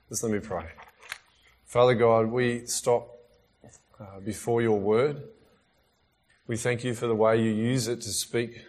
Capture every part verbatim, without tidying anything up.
Just let me pray. Father God, we stop uh, before your word. We thank you for the way you use it to speak,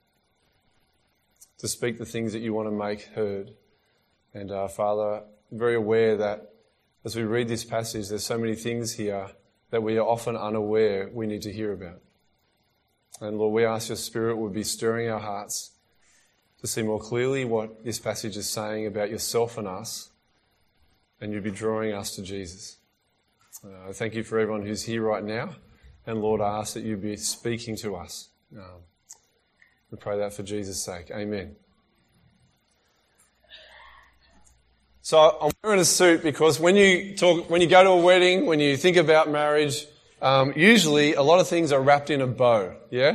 to speak the things that you want to make heard. And uh, Father, I'm very aware that as we read this passage, there's so many things here that we are often unaware we need to hear about. And Lord, we ask your Spirit would be stirring our hearts to see more clearly what this passage is saying about yourself and us, and you'd be drawing us to Jesus. Uh, I thank you for everyone who's here right now, and Lord, I ask that you'd be speaking to us. Um, we pray that for Jesus' sake. Amen. So I'm wearing a suit because when you talk, when you go to a wedding, when you think about marriage, um, usually a lot of things are wrapped in a bow, yeah?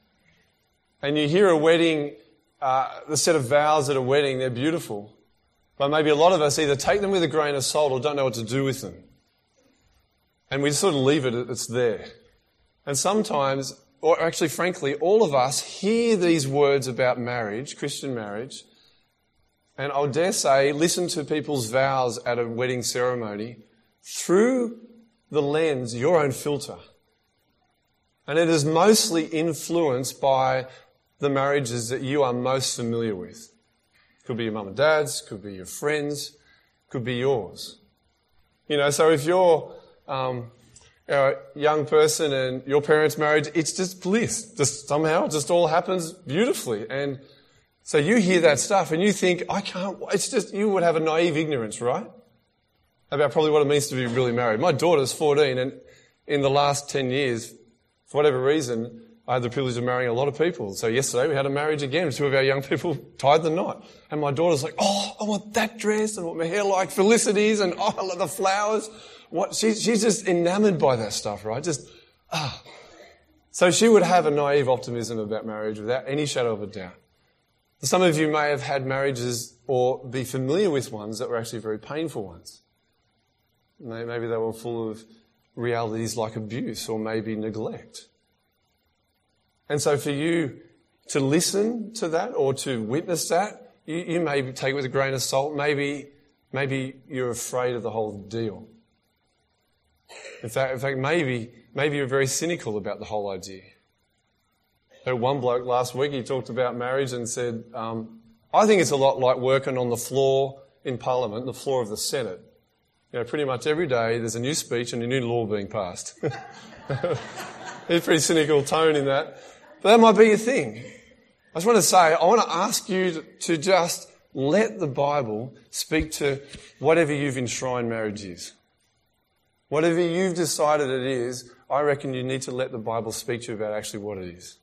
And you hear a wedding, uh, the set of vows at a wedding, they're beautiful. But maybe a lot of us either take them with a grain of salt or don't know what to do with them. And we just sort of leave it, it's there. And sometimes, or actually frankly, all of us hear these words about marriage, Christian marriage, and I dare say listen to people's vows at a wedding ceremony through the lens, your own filter. And it is mostly influenced by the marriages that you are most familiar with. Could be your mum and dad's, could be your friends, could be yours. You know, so if you're um, a young person and your parents' marriage, it's just bliss. Just somehow, it just all happens beautifully. And so you hear that stuff and you think, I can't, it's just, you would have a naive ignorance, right? About probably what it means to be really married. My daughter's fourteen, and in the last ten years, for whatever reason, I had the privilege of marrying a lot of people. So yesterday we had a marriage again. Two of our young people tied the knot. And my daughter's like, oh, I want that dress and what my hair like Felicity's and oh, I love the flowers. What she, she's just enamored by that stuff, right? Just, ah. So she would have a naive optimism about marriage without any shadow of a doubt. Some of you may have had marriages or be familiar with ones that were actually very painful ones. Maybe they were full of realities like abuse or maybe neglect. And so for you to listen to that or to witness that, you, you may take it with a grain of salt. Maybe, maybe you're afraid of the whole deal. In fact, in fact, maybe, maybe you're very cynical about the whole idea. I heard one bloke last week, he talked about marriage and said, um, I think it's a lot like working on the floor in Parliament, the floor of the Senate. You know, pretty much every day there's a new speech and a new law being passed. There's a pretty cynical tone in that. But that might be your thing. I just want to say, I want to ask you to, to just let the Bible speak to whatever you've enshrined marriage is. Whatever you've decided it is, I reckon you need to let the Bible speak to you about actually what it is.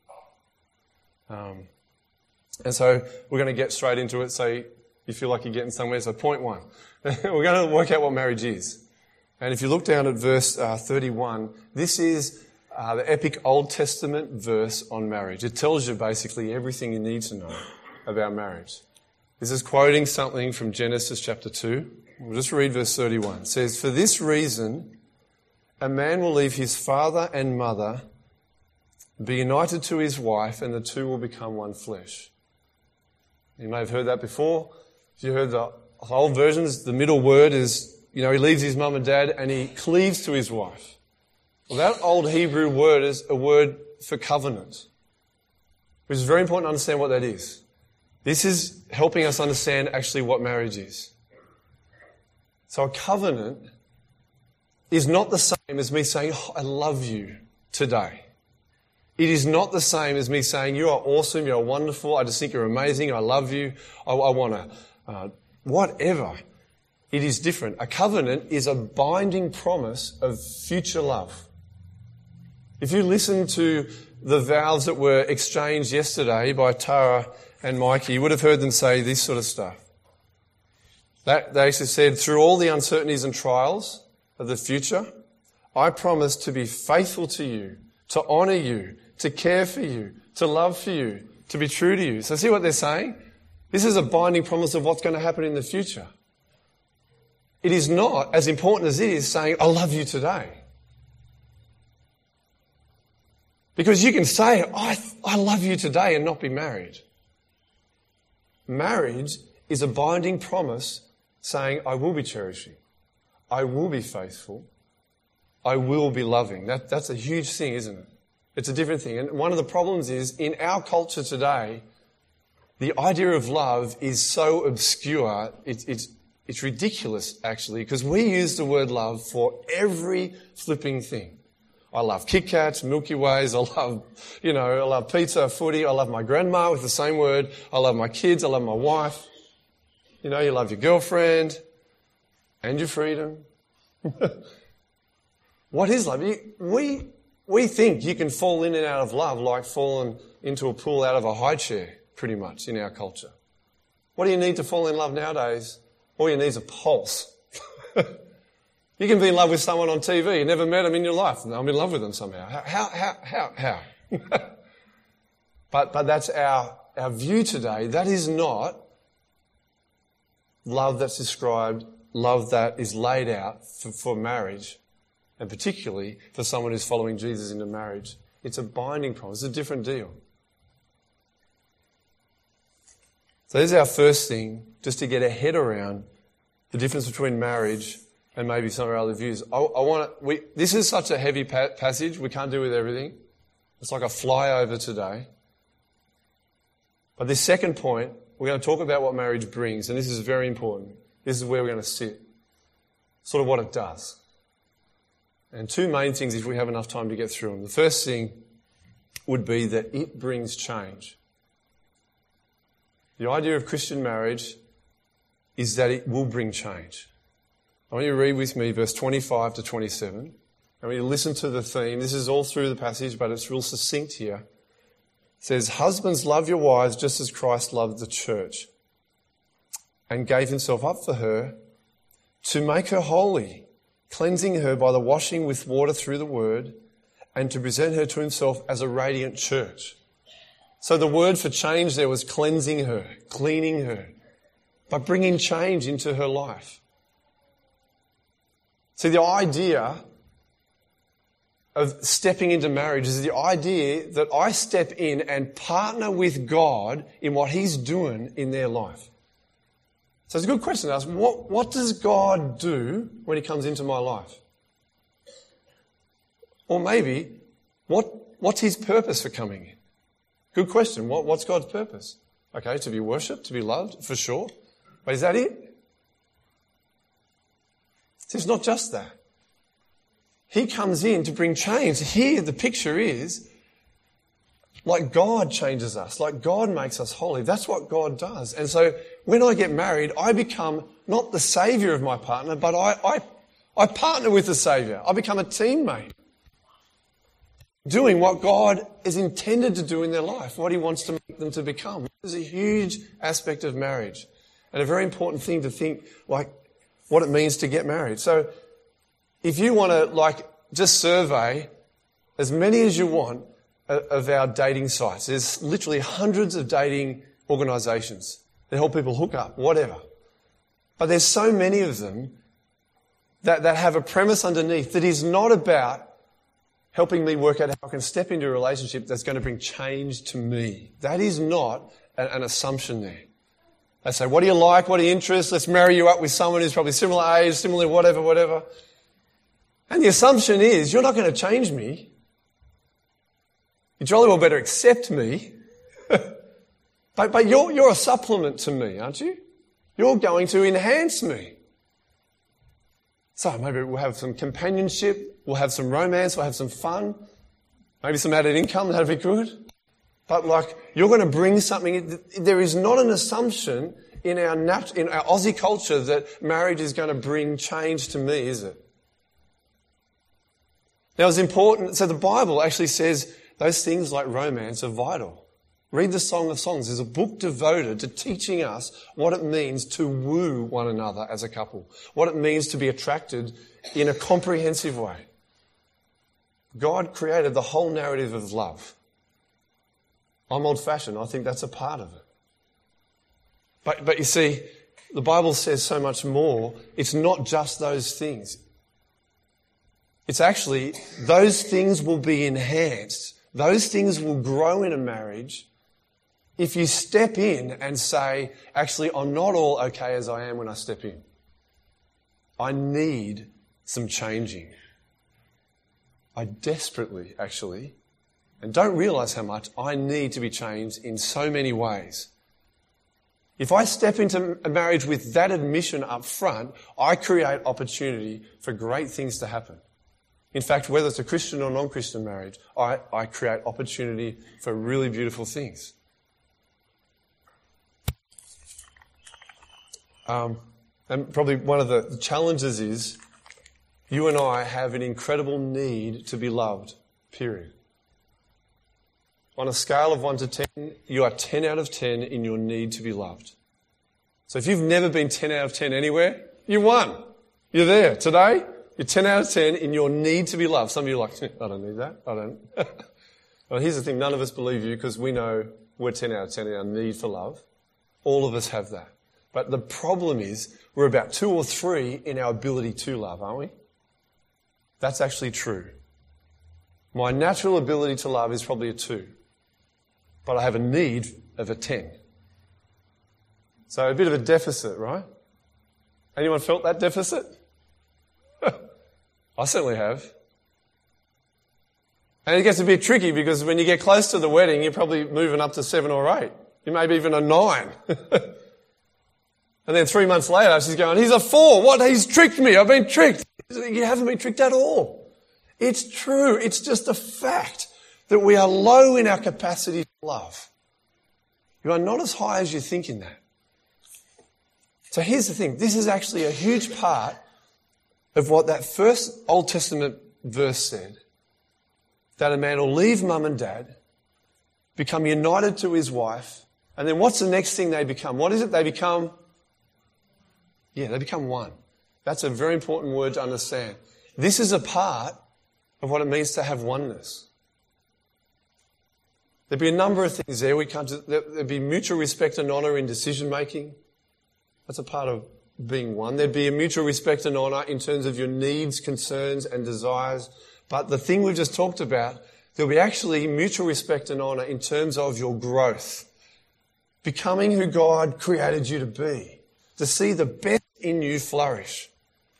Um, and so we're going to get straight into it so you feel like you're getting somewhere. So point one, we're going to work out what marriage is. And if you look down at verse uh, thirty-one, this is Uh, the epic Old Testament verse on marriage. It tells you basically everything you need to know about marriage. This is quoting something from Genesis chapter two. We'll just read verse thirty-one. It says, "For this reason, a man will leave his father and mother, be united to his wife, and the two will become one flesh." You may have heard that before. If you heard the old versions, the middle word is, you know, he leaves his mum and dad and he cleaves to his wife. Well, that old Hebrew word is a word for covenant, which is very important to understand what that is. This is helping us understand actually what marriage is. So a covenant is not the same as me saying, oh, I love you today. It is not the same as me saying, you are awesome, you are wonderful, I just think you're amazing, I love you, I, I want to, uh, whatever. It is different. A covenant is a binding promise of future love. If you listen to the vows that were exchanged yesterday by Tara and Mikey, you would have heard them say this sort of stuff. That, they actually said, through all the uncertainties and trials of the future, I promise to be faithful to you, to honour you, to care for you, to love for you, to be true to you. So see what they're saying? This is a binding promise of what's going to happen in the future. It is not as important as it is saying, I love you today. Because you can say, I, I love you today and not be married. Marriage is a binding promise saying, I will be cherishing. I will be faithful. I will be loving. That, that's a huge thing, isn't it? It's a different thing. And one of the problems is, in our culture today, the idea of love is so obscure, it's, it's, it's ridiculous, actually, because we use the word love for every flipping thing. I love Kit Kats, Milky Ways, I love, you know, I love pizza, footy, I love my grandma with the same word, I love my kids, I love my wife. You know, you love your girlfriend and your freedom. What is love? You, we, we think you can fall in and out of love like falling into a pool out of a high chair, pretty much, in our culture. What do you need to fall in love nowadays? All you need is a pulse. You can be in love with someone on T V. You never met them in your life. And I'm in love with them somehow. How, how, how, how? but, but that's our, our view today. That is not love that's described, love that is laid out for, for marriage, and particularly for someone who's following Jesus into marriage. It's a binding promise. It's a different deal. So there's our first thing, just to get a head around the difference between marriage and maybe some of our other views. I, I want to, we, this is such a heavy pa- passage. We can't do with everything. It's like a flyover today. But this second point, we're going to talk about what marriage brings, and this is very important. This is where we're going to sit. Sort of what it does. And two main things if we have enough time to get through them. The first thing would be that it brings change. The idea of Christian marriage is that it will bring change. I want you to read with me verse twenty-five to twenty-seven. I want you to listen to the theme. This is all through the passage, but it's real succinct here. It says, husbands, love your wives just as Christ loved the church and gave himself up for her to make her holy, cleansing her by the washing with water through the word, and to present her to himself as a radiant church. So the word for change there was cleansing her, cleaning her, but bringing change into her life. See, the idea of stepping into marriage is the idea that I step in and partner with God in what he's doing in their life. So it's a good question to ask, what, what does God do when he comes into my life? Or maybe, what, what's his purpose for coming in? Good question. What, what's God's purpose? Okay, to be worshipped, to be loved, for sure. But is that it? It's not just that. He comes in to bring change. Here the picture is like God changes us, like God makes us holy. That's what God does. And so when I get married, I become not the saviour of my partner, but I, I, I partner with the saviour. I become a teammate, doing what God is intended to do in their life, what he wants to make them to become. This is a huge aspect of marriage and a very important thing to think, like, what it means to get married. So if you want to, like, just survey as many as you want of our dating sites, there's literally hundreds of dating organisations that help people hook up, whatever. But there's so many of them that, that have a premise underneath that is not about helping me work out how I can step into a relationship that's going to bring change to me. That is not an, an assumption there. They say, what do you like? What are your interests? Let's marry you up with someone who's probably similar age, similar whatever, whatever. And the assumption is, you're not going to change me. You jolly well better accept me. but but you're, you're a supplement to me, aren't you? You're going to enhance me. So maybe we'll have some companionship, we'll have some romance, we'll have some fun, maybe some added income, that'd be good. But like, you're going to bring something. There is not an assumption in our nat- in our Aussie culture that marriage is going to bring change to me, is it? Now it's important. So the Bible actually says those things like romance are vital. Read the Song of Songs. There's a book devoted to teaching us what it means to woo one another as a couple, what it means to be attracted in a comprehensive way. God created the whole narrative of love. I'm old-fashioned. I think that's a part of it. But, but you see, the Bible says so much more. It's not just those things. It's actually, those things will be enhanced. Those things will grow in a marriage if you step in and say, actually, I'm not all okay as I am when I step in. I need some changing. I desperately, actually, and don't realise how much I need to be changed in so many ways. If I step into a marriage with that admission up front, I create opportunity for great things to happen. In fact, whether it's a Christian or non-Christian marriage, I, I create opportunity for really beautiful things. Um, and probably one of the, the challenges is you and I have an incredible need to be loved, period. On a scale of one to ten, you are ten out of ten in your need to be loved. So if you've never been ten out of ten anywhere, you won. You're there. Today, you're ten out of ten in your need to be loved. Some of you are like, I don't need that. I don't. Well, here's the thing. None of us believe you because we know we're ten out of ten in our need for love. All of us have that. But the problem is we're about two or three in our ability to love, aren't we? That's actually true. My natural ability to love is probably a two. But I have a need of a ten. So a bit of a deficit, right? Anyone felt that deficit? I certainly have. And it gets a bit tricky because when you get close to the wedding, you're probably moving up to seven or eight. You may be even a nine. And then three months later, she's going, he's a four. What? He's tricked me. I've been tricked. You haven't been tricked at all. It's true. It's just a fact that we are low in our capacity to love. You are not as high as you think in that. So here's the thing. This is actually a huge part of what that first Old Testament verse said. That a man will leave mum and dad, become united to his wife, and then what's the next thing they become? What is it? They become, yeah, they become one. That's a very important word to understand. This is a part of what it means to have oneness. There'd be a number of things there. We come to, there'd be mutual respect and honour in decision making. That's a part of being one. There'd be a mutual respect and honour in terms of your needs, concerns and desires. But the thing we've just talked about, there'll be actually mutual respect and honour in terms of your growth. Becoming who God created you to be. To see the best in you flourish.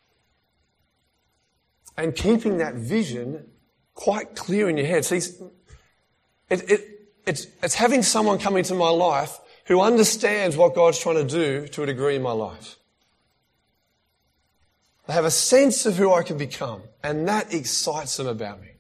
And keeping that vision quite clear in your head. See, it, it, it's, it's having someone come into my life who understands what God's trying to do to a degree in my life. They have a sense of who I can become, and that excites them about me.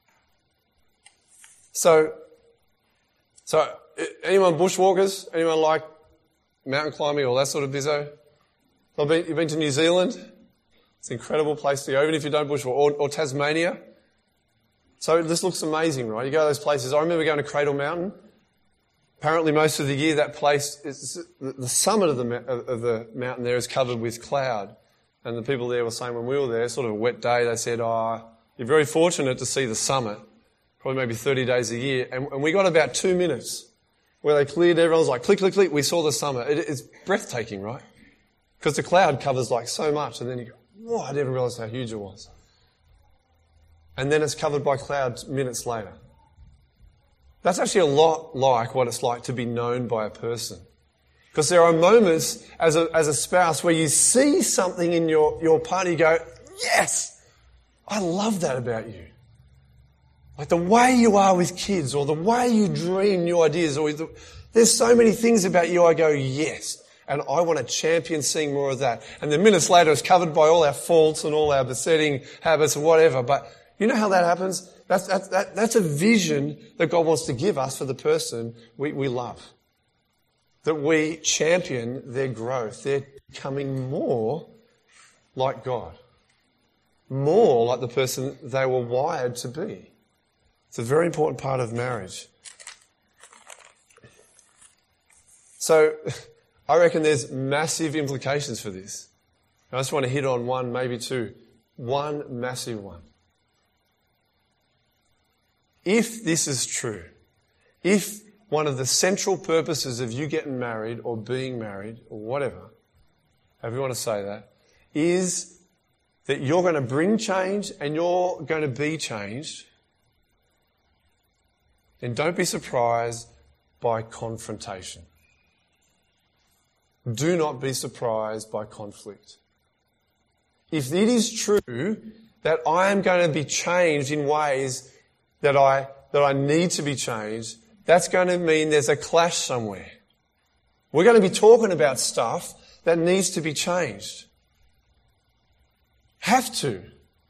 So, so anyone bushwalkers? Anyone like mountain climbing or that sort of bizzo? I've been, you've been to New Zealand? It's an incredible place to go, even if you don't bushwalk. Or, or Tasmania. So this looks amazing, right? You go to those places. I remember going to Cradle Mountain. Apparently most of the year that place, is, the summit of the, of the mountain there is covered with cloud. And the people there were saying when we were there, sort of a wet day, they said, oh, you're very fortunate to see the summit. Probably maybe thirty days a year. And, and we got about two minutes where they cleared, everyone was like, click, click, click, we saw the summit. It, it's breathtaking, right? Because the cloud covers like so much. And then you go, whoa, I didn't realise how huge it was. And then it's covered by clouds minutes later. That's actually a lot like what it's like to be known by a person. Because there are moments as a, as a spouse where you see something in your, your partner, you go, yes, I love that about you. Like the way you are with kids or the way you dream new ideas. Or the, there's so many things about you I go, yes. And I want to champion seeing more of that. And then minutes later it's covered by all our faults and all our besetting habits or whatever. But you know how that happens? That's, that's, that, that's a vision that God wants to give us for the person we, we love. That we champion their growth. They're becoming more like God. More like the person they were wired to be. It's a very important part of marriage. So, I reckon there's massive implications for this. I just want to hit on one, maybe two. One massive one. If this is true, if one of the central purposes of you getting married or being married or whatever, however you want to say that, is that you're going to bring change and you're going to be changed, then don't be surprised by confrontation. Do not be surprised by conflict. if it is true that I am going to be changed in ways that I, that I need to be changed, that's going to mean there's a clash somewhere. We're going to be talking about stuff that needs to be changed. Have to.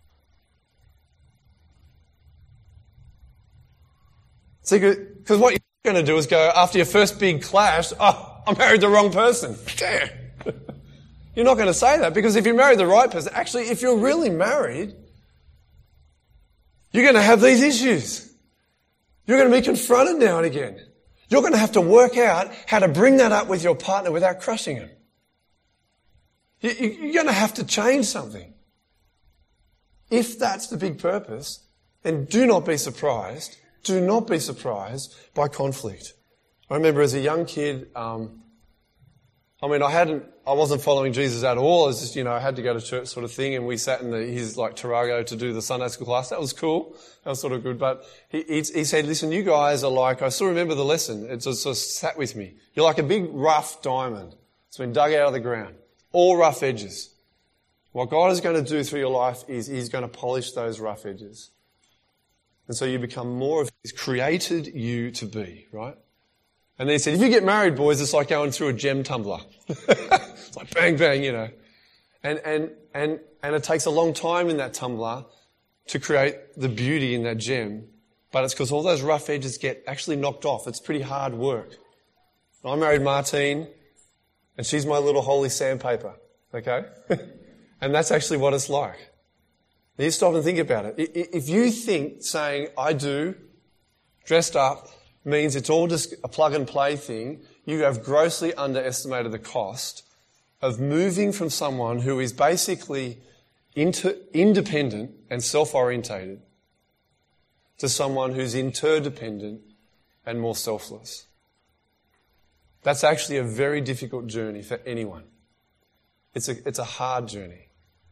See, because what you're going to do is go, after your first big clash, oh, I married the wrong person. Damn. You're not going to say that, because if you married the right person, actually, if you're really married, you're going to have these issues. You're going to be confronted now and again. You're going to have to work out how to bring that up with your partner without crushing him. You're going to have to change something. If that's the big purpose, then do not be surprised. Do not be surprised by conflict. I remember as a young kid, um, I mean, I hadn't, I wasn't following Jesus at all. It was just, you know, I had to go to church sort of thing, and we sat in the, his like Tarago to do the Sunday school class. That was cool. That was sort of good. But he, he, he said, listen, you guys are like, I still remember the lesson. It just, just sat with me. You're like a big rough diamond. It's been dug out of the ground. All rough edges. What God is going to do through your life is He's going to polish those rough edges. And so you become more of who He's created you to be, right? And then he said, if you get married, boys, it's like going through a gem tumbler. It's like bang, bang, you know. And, and, and, and it takes a long time in that tumbler to create the beauty in that gem. But it's because all those rough edges get actually knocked off. It's pretty hard work. I married Martine, and she's my little holy sandpaper, okay? And that's actually what it's like. You stop and think about it. If you think saying, I do, dressed up, means it's all just a plug and play thing, you have grossly underestimated the cost of moving from someone who is basically inter- independent and self-orientated to someone who's interdependent and more selfless. That's actually a very difficult journey for anyone. It's a, it's a hard journey.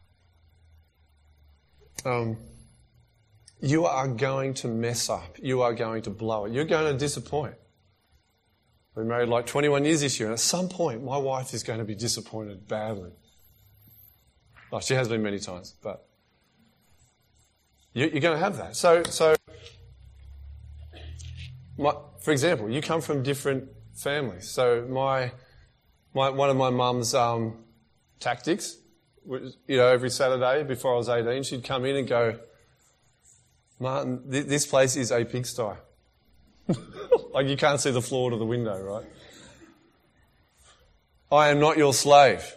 Um, you are going to mess up. You are going to blow it. You're going to disappoint. We're married like twenty-one years this year, and at some point my wife is going to be disappointed badly. Well, she has been many times, but you're going to have that. So, so my, for example, you come from different families. So my, my one of my mum's um, tactics, you know, every Saturday before I was eighteen, she'd come in and go, Martin, th- this place is a pigsty. Like you can't see the floor to the window, right? I am not your slave.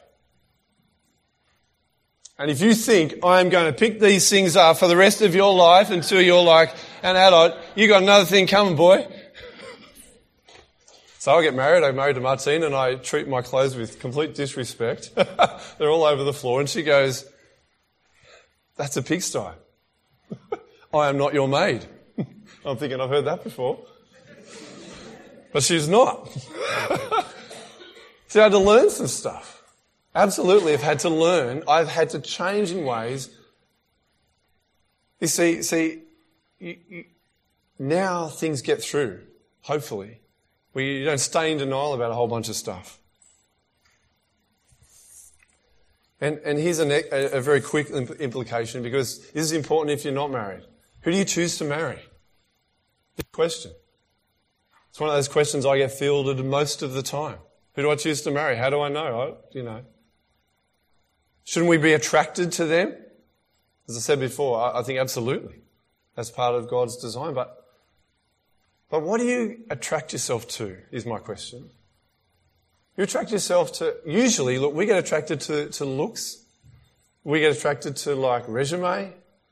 And if you think I am going to pick these things up for the rest of your life until you're like an adult, you got another thing coming, boy. So I get married, I'm married to Martine, and I treat my clothes with complete disrespect. They're all over the floor, and she goes, that's a pigsty. I am not your maid. I'm thinking I've heard that before. But she's not. So I had to learn some stuff. Absolutely, I've had to learn. I've had to change in ways. You see, see, you, you, now things get through, hopefully. Where you don't stay in denial about a whole bunch of stuff. And, and here's a, a, a very quick implication, because this is important if you're not married. Who do you choose to marry? Good question. It's one of those questions I get fielded most of the time. Who do I choose to marry? How do I know? I, you know. Shouldn't we be attracted to them? As I said before, I, I think absolutely. That's part of God's design. But, but what do you attract yourself to, is my question. You attract yourself to, usually, look, we get attracted to, to looks. We get attracted to, like, resume. I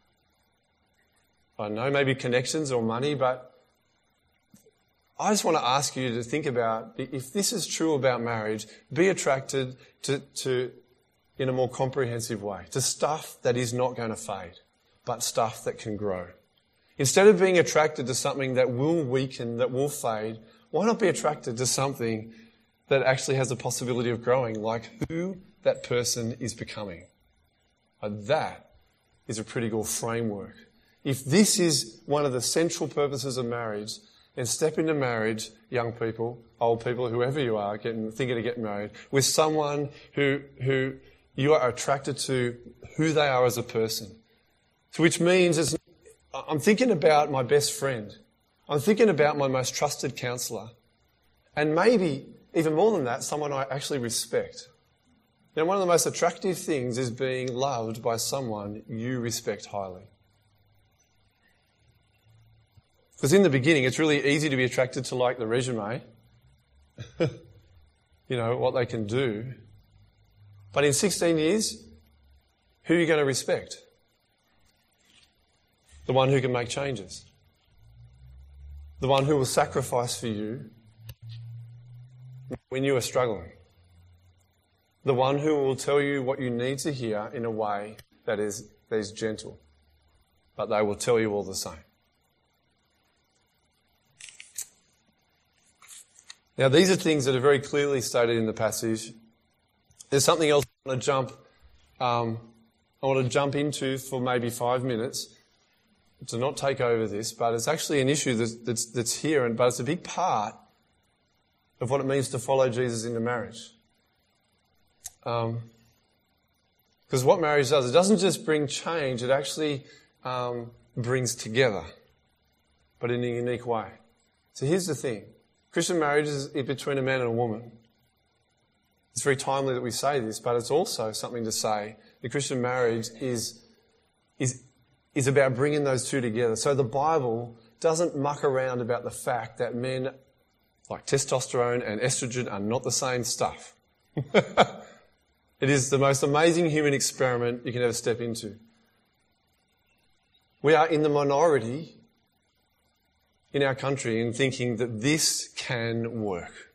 don't know, maybe connections or money, but I just want to ask you to think about, if this is true about marriage, be attracted to, to, in a more comprehensive way, to stuff that is not going to fade, but stuff that can grow. Instead of being attracted to something that will weaken, that will fade, why not be attracted to something that actually has the possibility of growing, like who that person is becoming? And that is a pretty good framework. If this is one of the central purposes of marriage, then step into marriage, young people, old people, whoever you are, getting, thinking of getting married, with someone who, who You are attracted to who they are as a person. So which means it's, I'm thinking about my best friend. I'm thinking about my most trusted counsellor. And maybe, even more than that, someone I actually respect. You know, one of the most attractive things is being loved by someone you respect highly. Because in the beginning, it's really easy to be attracted to, like, the resume. You know, what they can do. But in sixteen years, who are you going to respect? The one who can make changes. The one who will sacrifice for you when you are struggling. The one who will tell you what you need to hear in a way that is, that is gentle. But they will tell you all the same. Now, these are things that are very clearly stated in the passage. There's something else I want to jump, um, I want to jump into for maybe five minutes to not take over this, but it's actually an issue that's, that's, that's here, and but it's a big part of what it means to follow Jesus into marriage. Um, because what marriage does, it doesn't just bring change; it actually um, brings together, but in a unique way. So here's the thing. Christian marriage is between a man and a woman. It's very timely that we say this, but it's also something to say. The Christian marriage is, is, is about bringing those two together. So the Bible doesn't muck around about the fact that men, like testosterone and estrogen, are not the same stuff. It is the most amazing human experiment you can ever step into. We are in the minority in our country in thinking that this can work.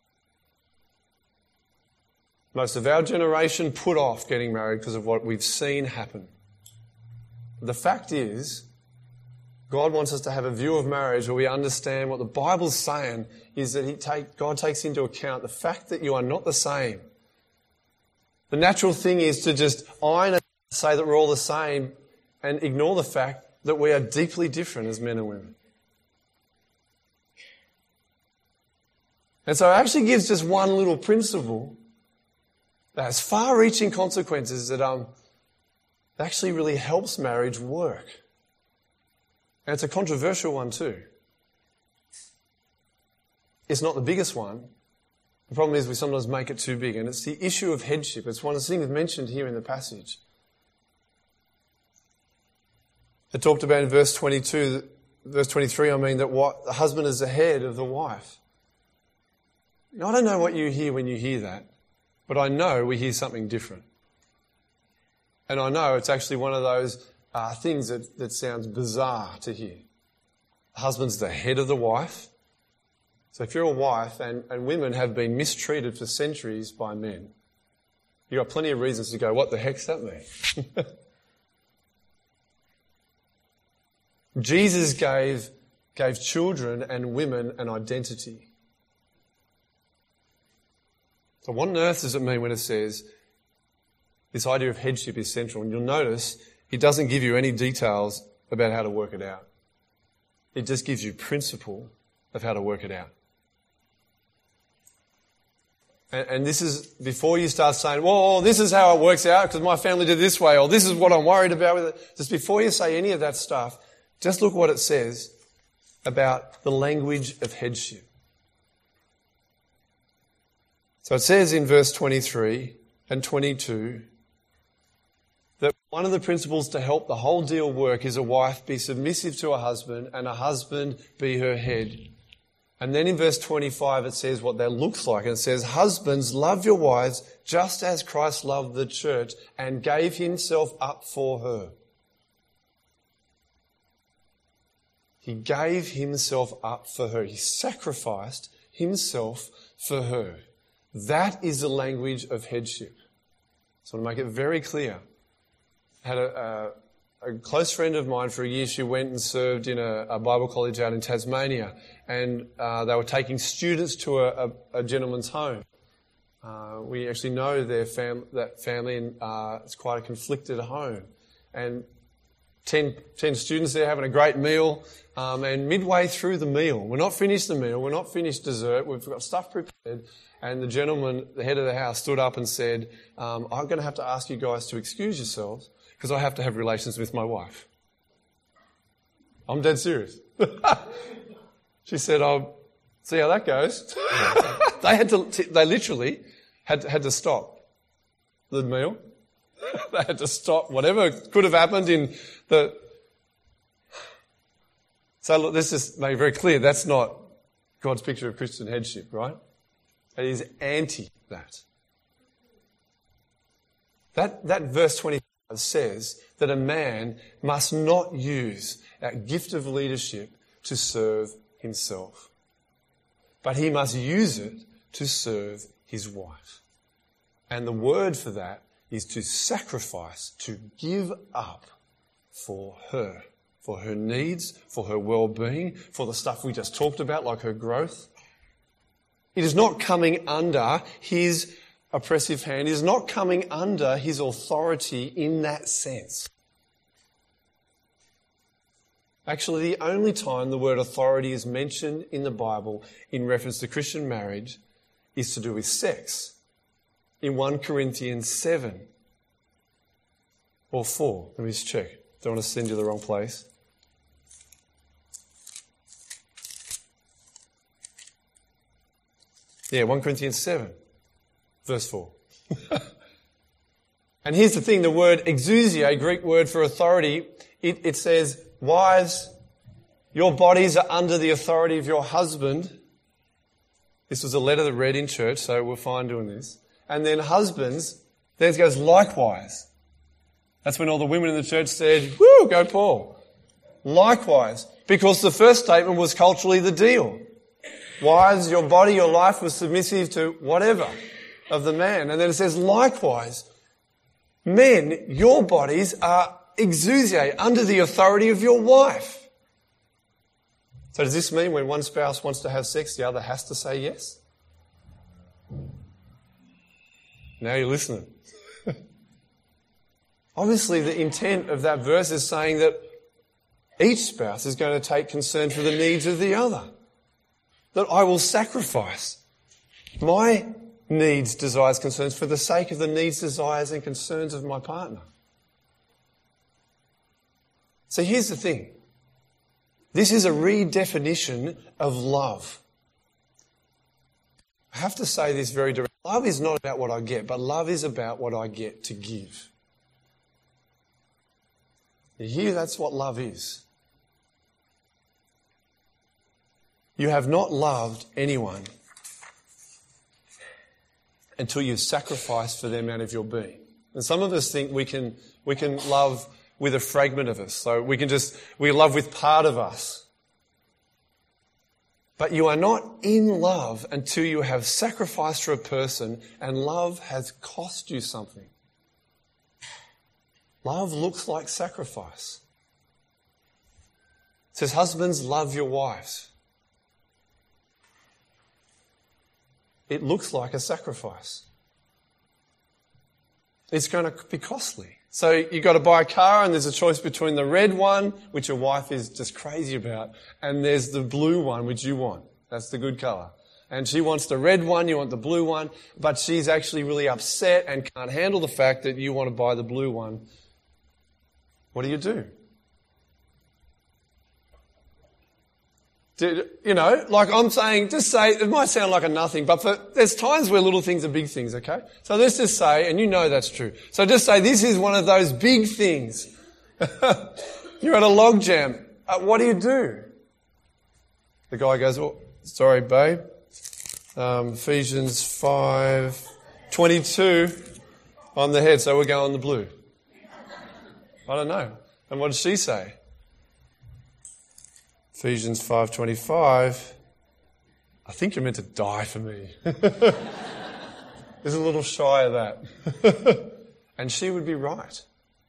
Most of our generation put off getting married because of what we've seen happen. The fact is, God wants us to have a view of marriage where we understand what the Bible's saying is that he take, God takes into account the fact that you are not the same. The natural thing is to just iron and say that we're all the same and ignore the fact that we are deeply different as men and women. And so it actually gives just one little principle that has far-reaching consequences that um, actually really helps marriage work. And it's a controversial one too. It's not the biggest one. The problem is we sometimes make it too big, and it's the issue of headship. It's one of the things mentioned here in the passage. It talked about in verse twenty-two, verse twenty-three, I mean, that what, the husband is the head of the wife. Now, I don't know what you hear when you hear that, but I know we hear something different. And I know it's actually one of those uh, things that, that sounds bizarre to hear. The husband's the head of the wife. So if you're a wife, and, and women have been mistreated for centuries by men, you've got plenty of reasons to go, what the heck's that mean? Jesus gave, gave children and women an identity. So what on earth does it mean when it says this idea of headship is central? And you'll notice it doesn't give you any details about how to work it out. It just gives you principle of how to work it out. And, and this is before you start saying, well, this is how it works out because my family did this way, or this is what I'm worried about with it. Just before you say any of that stuff, just look what it says about the language of headship. So it says in verse twenty-three and twenty-two that one of the principles to help the whole deal work is a wife be submissive to her husband and a husband be her head. And then in verse twenty-five it says what that looks like. And it says, husbands, love your wives just as Christ loved the church and gave himself up for her. He gave himself up for her. He sacrificed himself for her. That is the language of headship. So I want to make it very clear. I had a, a, a close friend of mine for a year. She went and served in a, a Bible college out in Tasmania, and uh, they were taking students to a, a, a gentleman's home. Uh, we actually know their fam- that family, and uh, it's quite a conflicted home. And ten, ten students there having a great meal, um, and midway through the meal, we're not finished the meal, we're not finished dessert, we've got stuff prepared, and the gentleman, the head of the house, stood up and said, um, I'm going to have to ask you guys to excuse yourselves because I have to have relations with my wife. I'm dead serious. She said, I'll see how that goes. They had to, they literally had, had to stop the meal. They had to stop whatever could have happened in the... So look, let's just make it very clear, that's not God's picture of Christian headship, right? It is anti that. That, that verse twenty-five says that a man must not use that gift of leadership to serve himself, but he must use it to serve his wife. And the word for that is to sacrifice, to give up for her, for her needs, for her well-being, for the stuff we just talked about, like her growth. It is not coming under his oppressive hand. It is not coming under his authority in that sense. Actually, the only time the word authority is mentioned in the Bible in reference to Christian marriage is to do with sex. In First Corinthians seven or four. Let me just check. Don't want to send you the wrong place. Yeah, First Corinthians seven, verse four. And here's the thing, the word exousia, Greek word for authority, it, it says, wives, your bodies are under the authority of your husband. This was a letter that read in church, so we're fine doing this. And then husbands, there it goes, likewise. That's when all the women in the church said, woo, go Paul. Likewise. Because the first statement was culturally the deal. Wives, your body, your life was submissive to whatever of the man. And then it says, likewise, men, your bodies are exousia, under the authority of your wife. So does this mean when one spouse wants to have sex, the other has to say yes? Now you're listening. Obviously, the intent of that verse is saying that each spouse is going to take concern for the needs of the other. That I will sacrifice my needs, desires, concerns for the sake of the needs, desires and concerns of my partner. So here's the thing. This is a redefinition of love. I have to say this very directly. Love is not about what I get, but love is about what I get to give. You hear, that's what love is. You have not loved anyone until you've sacrificed for them out of your being. And some of us think we can we can love with a fragment of us. So we can just, we love with part of us. But you are not in love until you have sacrificed for a person and love has cost you something. Love looks like sacrifice. It says, husbands, love your wives. It looks like a sacrifice. It's going to be costly. So you've got to buy a car and there's a choice between the red one, which your wife is just crazy about, and there's the blue one, which you want. That's the good colour. And she wants the red one, you want the blue one, but she's actually really upset and can't handle the fact that you want to buy the blue one. What do you do? do you know, like I'm saying, just say, it might sound like a nothing, but for, there's times where little things are big things, okay? So let's just say, and you know that's true. So just say, this is one of those big things. You're at a log jam. Uh, what do you do? The guy goes, oh, sorry, babe. Um, Ephesians five twenty-two on the head, so we'll go on the blue. I don't know. And what does she say? Ephesians five twenty-five. I think you're meant to die for me. There's a little shy of that. And she would be right.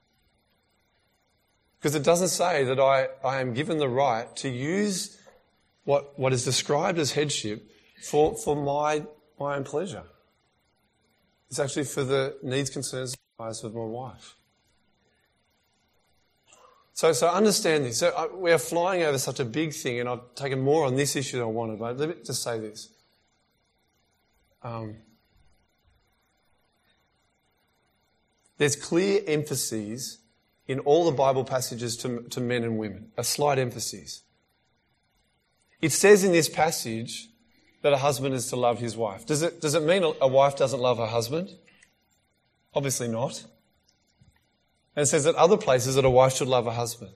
Because it doesn't say that I, I am given the right to use what, what is described as headship for, for my, my own pleasure. It's actually for the needs, concerns, and desires of my wife. So, so understand this. So uh, we are flying over such a big thing, and I've taken more on this issue than I wanted, but let me just say this. Um, there's clear emphases in all the Bible passages to, to men and women, a slight emphasis. It says in this passage that a husband is to love his wife. Does it, does it mean a wife doesn't love her husband? Obviously not. And it says that other places that a wife should love her husband.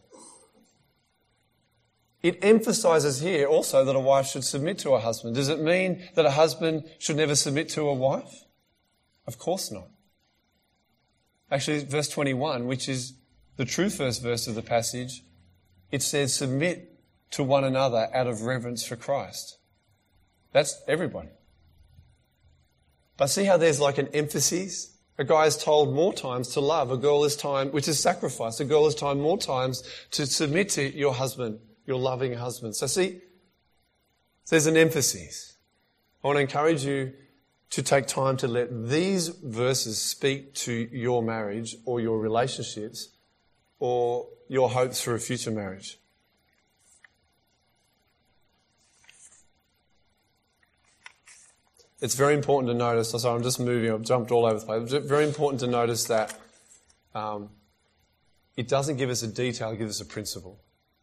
It emphasises here also that a wife should submit to her husband. Does it mean that a husband should never submit to a wife? Of course not. Actually, verse twenty-one, which is the true first verse of the passage, it says, submit to one another out of reverence for Christ. That's everybody. But see how there's like an emphasis? A guy is told more times to love. A girl is time, which is sacrifice. A girl is told more times to submit to your husband, your loving husband. So see, there's an emphasis. I want to encourage you to take time to let these verses speak to your marriage or your relationships or your hopes for a future marriage. It's very important to notice, sorry, I'm just moving, I've jumped all over the place. It's very important to notice that um, it doesn't give us a detail, it gives us a principle.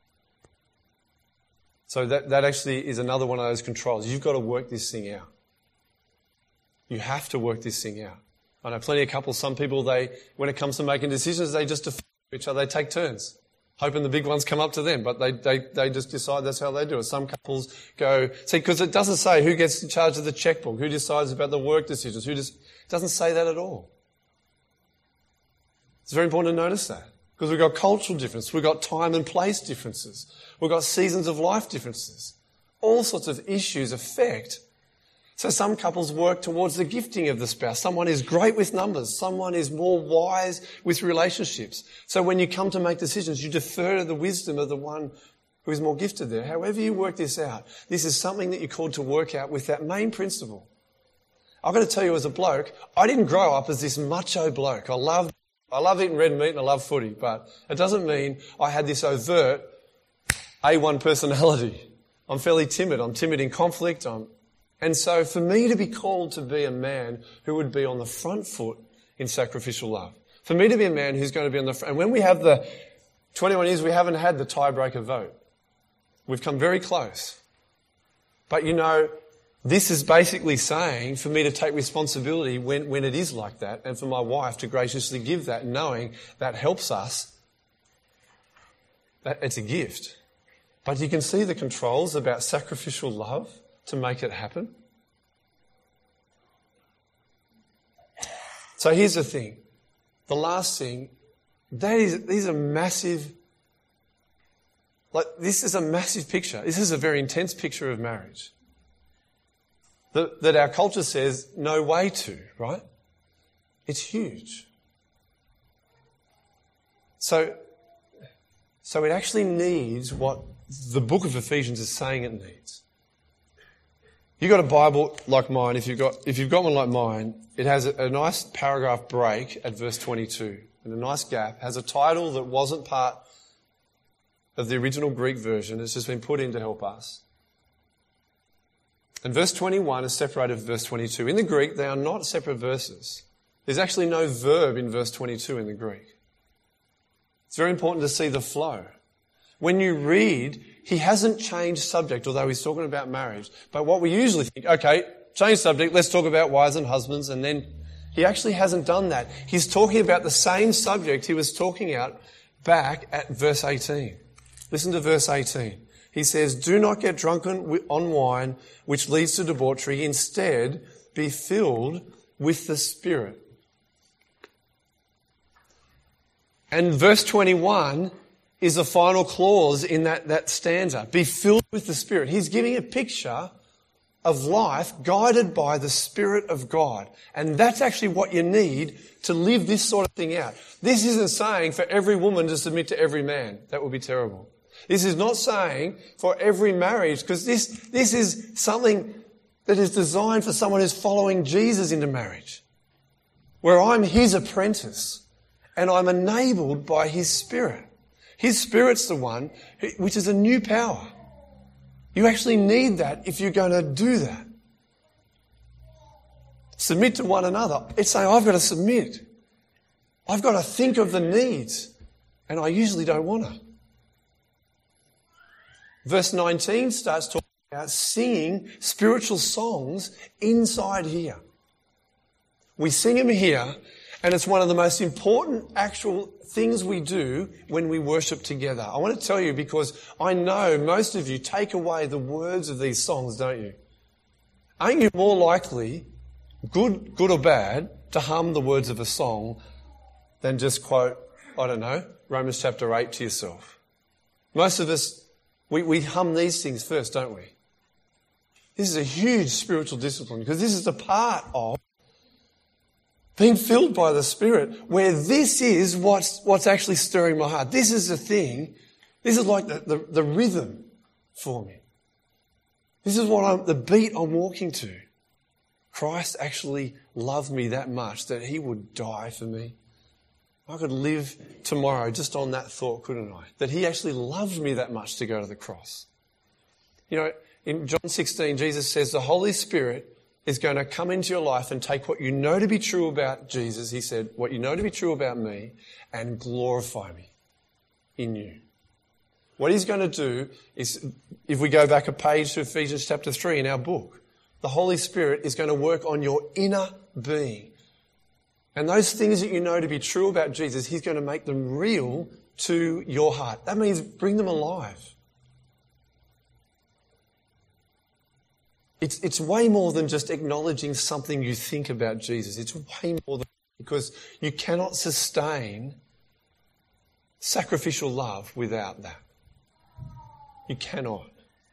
So that, that actually is another one of those controls. You've got to work this thing out. You have to work this thing out. I know plenty of couples, some people, they, when it comes to making decisions, they just defer to each other, they take turns, hoping the big ones come up to them, but they, they, they just decide that's how they do it. Some couples go, see, because it doesn't say who gets in charge of the checkbook, who decides about the work decisions, who just, it doesn't say that at all. It's very important to notice that, because we've got cultural differences, we've got time and place differences, we've got seasons of life differences. All sorts of issues affect. So some couples work towards the gifting of the spouse. Someone is great with numbers. Someone is more wise with relationships. So when you come to make decisions, you defer to the wisdom of the one who is more gifted there. However you work this out, this is something that you're called to work out with that main principle. I've got to tell you, as a bloke, I didn't grow up as this macho bloke. I love, I love eating red meat and I love footy, but it doesn't mean I had this overt A one personality. I'm fairly timid. I'm timid in conflict. I'm And so for me to be called to be a man who would be on the front foot in sacrificial love, for me to be a man who's going to be on the front, and when we have the twenty-one years, we haven't had the tiebreaker vote. We've come very close. But you know, this is basically saying for me to take responsibility when, when it is like that, and for my wife to graciously give that, knowing that helps us. That it's a gift. But you can see the controls about sacrificial love to make it happen. So here's the thing. The last thing, that is, these are massive, like this is a massive picture. This is a very intense picture of marriage. That, that our culture says no way to, right? It's huge. So, so it actually needs what the book of Ephesians is saying it needs. You've got a Bible like mine, if you've got, if you've got one like mine, it has a, a nice paragraph break at verse twenty-two, and a nice gap, has a title that wasn't part of the original Greek version, it's just been put in to help us. And verse twenty-one is separated from verse twenty-two. In the Greek, they are not separate verses. There's actually no verb in verse twenty-two in the Greek. It's very important to see the flow. When you read, he hasn't changed subject, although he's talking about marriage. But what we usually think, okay, change subject, let's talk about wives and husbands, and then he actually hasn't done that. He's talking about the same subject he was talking about back at verse eighteen. Listen to verse eighteen. He says, do not get drunken on wine, which leads to debauchery. Instead, be filled with the Spirit. And verse twenty-one is the final clause in that, that stanza. Be filled with the Spirit. He's giving a picture of life guided by the Spirit of God. And that's actually what you need to live this sort of thing out. This isn't saying for every woman to submit to every man. That would be terrible. This is not saying for every marriage, because this, this is something that is designed for someone who's following Jesus into marriage, where I'm his apprentice and I'm enabled by his Spirit. His Spirit's the one which is a new power. You actually need that if you're going to do that. Submit to one another. It's saying, I've got to submit. I've got to think of the needs. And I usually don't want to. Verse nineteen starts talking about singing spiritual songs inside here. We sing them here, and it's one of the most important actual things we do when we worship together. I want to tell you because I know most of you take away the words of these songs, don't you? Aren't you more likely, good, good or bad, to hum the words of a song than just quote, I don't know, Romans chapter eight to yourself? Most of us, we, we hum these things first, don't we? This is a huge spiritual discipline because this is a part of being filled by the Spirit, where this is what's, what's actually stirring my heart. This is the thing. This is like the, the, the rhythm for me. This is what I'm, the beat I'm walking to. Christ actually loved me that much that he would die for me. I could live tomorrow just on that thought, couldn't I? That he actually loved me that much to go to the cross. You know, in John sixteen, Jesus says the Holy Spirit is going to come into your life and take what you know to be true about Jesus, he said, what you know to be true about me, and glorify me in you. What he's going to do is, if we go back a page to Ephesians chapter three in our book, the Holy Spirit is going to work on your inner being. And those things that you know to be true about Jesus, he's going to make them real to your heart. That means bring them alive. It's, it's way more than just acknowledging something you think about Jesus. It's way more than because you cannot sustain sacrificial love without that. You cannot.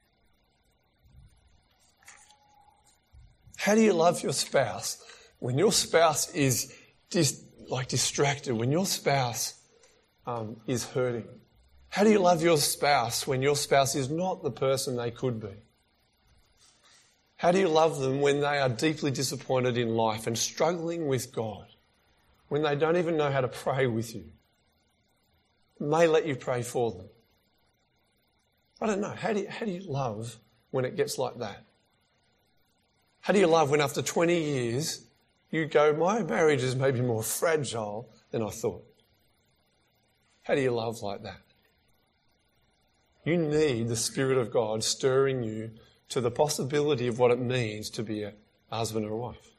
How do you love your spouse when your spouse is dis, like distracted, when your spouse um, is hurting? How do you love your spouse when your spouse is not the person they could be? How do you love them when they are deeply disappointed in life and struggling with God? When they don't even know how to pray with you? May let you pray for them. I don't know. How do you, how do you love when it gets like that? How do you love when after twenty years you go, my marriage is maybe more fragile than I thought? How do you love like that? You need the Spirit of God stirring you to the possibility of what it means to be a husband or a wife.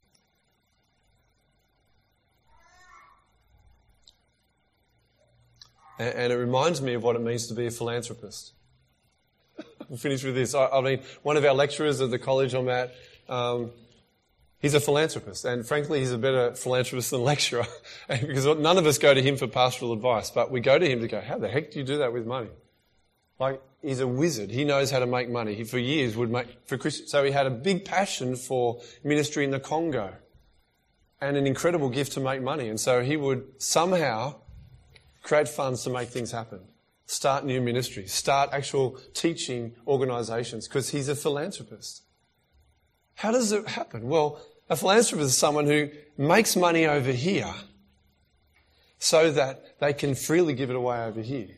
And, and it reminds me of what it means to be a philanthropist. We'll finish with this. I, I mean, one of our lecturers at the college I'm at, um, he's a philanthropist. And frankly, he's a better philanthropist than lecturer because none of us go to him for pastoral advice, but we go to him to go, how the heck do you do that with money? Like, he's a wizard. He knows how to make money. He, for years, would make, for Christians. So he had a big passion for ministry in the Congo and an incredible gift to make money. And so he would somehow create funds to make things happen, start new ministries, start actual teaching organisations because he's a philanthropist. How does it happen? Well, a philanthropist is someone who makes money over here so that they can freely give it away over here.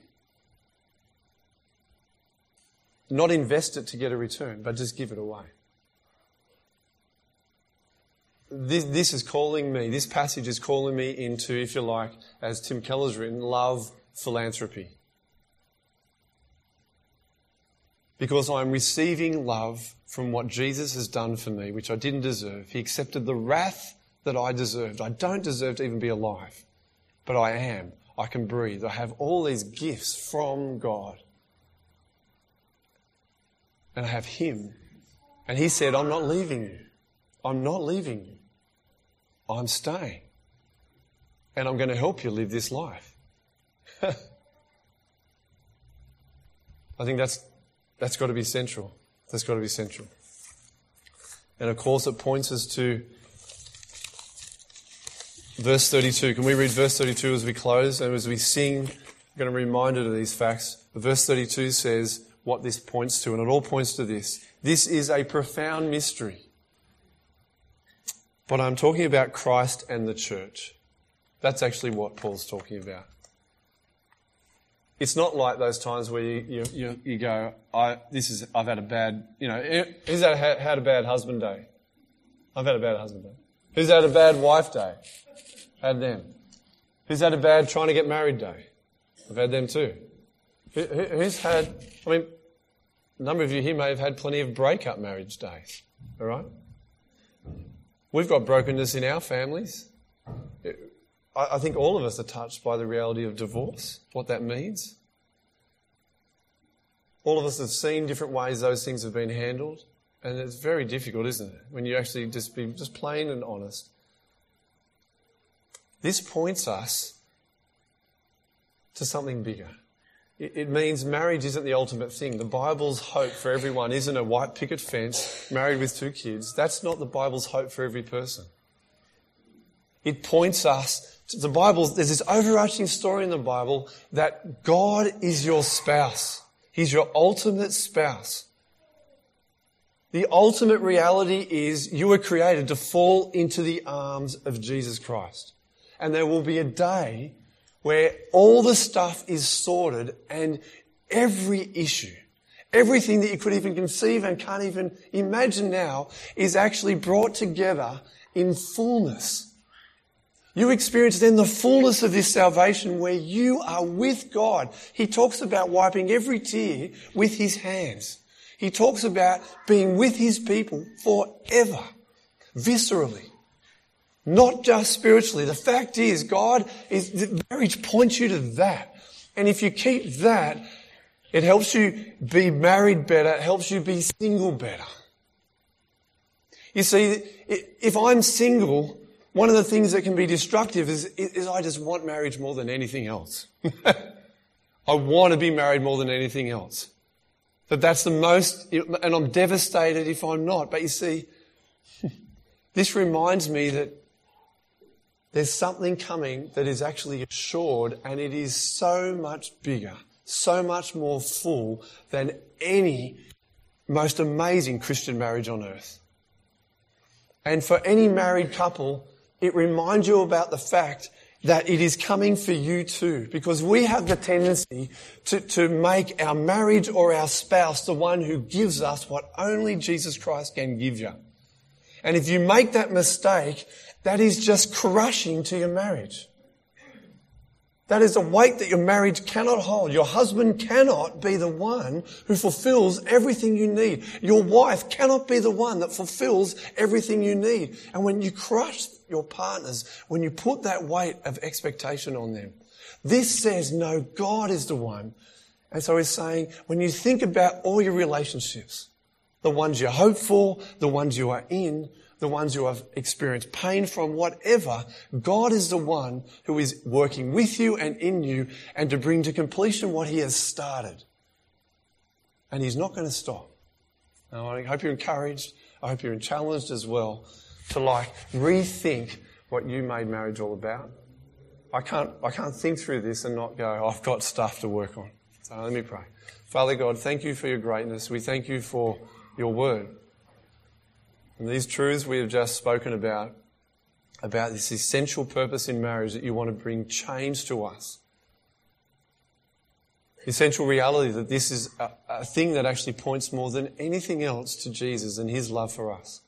Not invest it to get a return, but just give it away. This, this is calling me, this passage is calling me into, if you like, as Tim Keller's written, love philanthropy. Because I'm receiving love from what Jesus has done for me, which I didn't deserve. He accepted the wrath that I deserved. I don't deserve to even be alive, but I am. I can breathe. I have all these gifts from God. And I have him. And he said, I'm not leaving you. I'm not leaving you. I'm staying. And I'm going to help you live this life. I think that's that's got to be central. That's got to be central. And of course it points us to verse thirty-two. Can we read verse thirty-two as we close? And as we sing, I'm going to be reminded of these facts. Verse thirty-two says what this points to, and it all points to this. This is a profound mystery. But I'm talking about Christ and the church. That's actually what Paul's talking about. it's not like those times where you you, you, you go, I this is I've had a bad, you know, who's had, had a bad husband day? I've had a bad husband day. Who's had a bad wife day? Had them. Who's had a bad trying to get married day? I've had them too. Who, who, who's had, I mean, a number of you here may have had plenty of breakup marriage days, all right? We've got brokenness in our families. I, I think all of us are touched by the reality of divorce, what that means. All of us have seen different ways those things have been handled, and it's very difficult, isn't it, when you actually just be just plain and honest. This points us to something bigger. It means marriage isn't the ultimate thing. The Bible's hope for everyone isn't a white picket fence, married with two kids. That's not the Bible's hope for every person. It points us to the Bible. There's this overarching story in the Bible that God is your spouse. He's your ultimate spouse. The ultimate reality is you were created to fall into the arms of Jesus Christ. And there will be a day where all the stuff is sorted and every issue, everything that you could even conceive and can't even imagine now is actually brought together in fullness. You experience then the fullness of this salvation where you are with God. He talks about wiping every tear with his hands. He talks about being with his people forever, viscerally. Not just spiritually. The fact is, God is, marriage points you to that. And if you keep that, it helps you be married better, it helps you be single better. You see, if I'm single, one of the things that can be destructive is, is I just want marriage more than anything else. I want to be married more than anything else. But that's the most, and I'm devastated if I'm not. But you see, this reminds me that there's something coming that is actually assured, and it is so much bigger, so much more full than any most amazing Christian marriage on earth. And for any married couple, it reminds you about the fact that it is coming for you too, because we have the tendency to, to make our marriage or our spouse the one who gives us what only Jesus Christ can give you. And if you make that mistake, that is just crushing to your marriage. That is a weight that your marriage cannot hold. Your husband cannot be the one who fulfills everything you need. Your wife cannot be the one that fulfills everything you need. And when you crush your partners, when you put that weight of expectation on them, this says, no, God is the one. And so he's saying, when you think about all your relationships, the ones you hope for, the ones you are in, the ones who have experienced pain from, whatever, God is the one who is working with you and in you and to bring to completion what he has started. And he's not going to stop. Now, I hope you're encouraged. I hope you're challenged as well to like rethink what you made marriage all about. I can't, I can't think through this and not go, I've got stuff to work on. So let me pray. Father God, thank you for your greatness. We thank you for your word. And these truths we have just spoken about, about this essential purpose in marriage that you want to bring change to us. Essential reality that this is a, a thing that actually points more than anything else to Jesus and his love for us.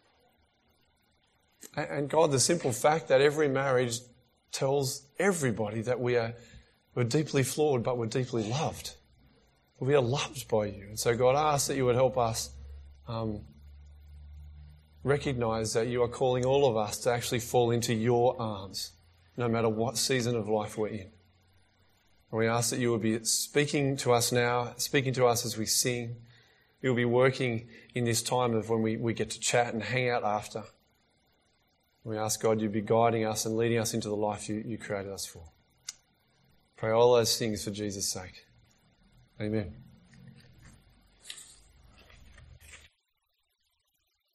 And, and God, the simple fact that every marriage tells everybody that we are we're deeply flawed, but we're deeply loved. We are loved by you. And so God, I ask that you would help us um, recognize that you are calling all of us to actually fall into your arms, no matter what season of life we're in. And we ask that you will be speaking to us now, speaking to us as we sing. You'll be working in this time of when we, we get to chat and hang out after. We ask God you be guiding us and leading us into the life you, you created us for. Pray all those things for Jesus' sake. Amen.